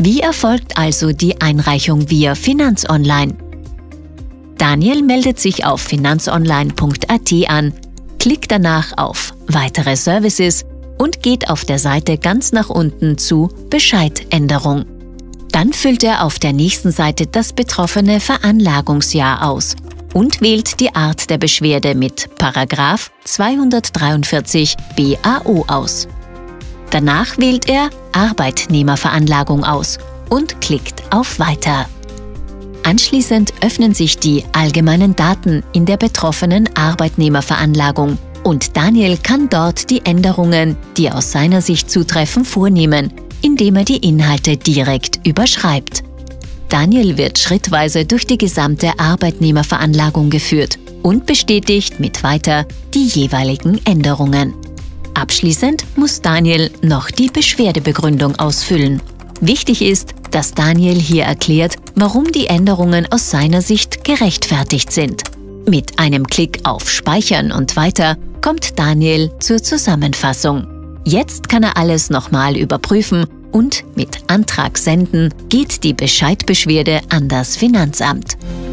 Wie erfolgt also die Einreichung via Finanzonline? Daniel meldet sich auf finanzonline.at an, klickt danach auf Weitere Services und geht auf der Seite ganz nach unten zu Bescheidänderung. Dann füllt er auf der nächsten Seite das betroffene Veranlagungsjahr aus und wählt die Art der Beschwerde mit § 243 BAO aus. Danach wählt er Arbeitnehmerveranlagung aus und klickt auf Weiter. Anschließend öffnen sich die allgemeinen Daten in der betroffenen Arbeitnehmerveranlagung und Daniel kann dort die Änderungen, die aus seiner Sicht zutreffen, vornehmen, indem er die Inhalte direkt überschreibt. Daniel wird schrittweise durch die gesamte Arbeitnehmerveranlagung geführt und bestätigt mit Weiter die jeweiligen Änderungen. Abschließend muss Daniel noch die Beschwerdebegründung ausfüllen. Wichtig ist, dass Daniel hier erklärt, warum die Änderungen aus seiner Sicht gerechtfertigt sind. Mit einem Klick auf Speichern und Weiter kommt Daniel zur Zusammenfassung. Jetzt kann er alles nochmal überprüfen und mit Antrag senden geht die Bescheidbeschwerde an das Finanzamt.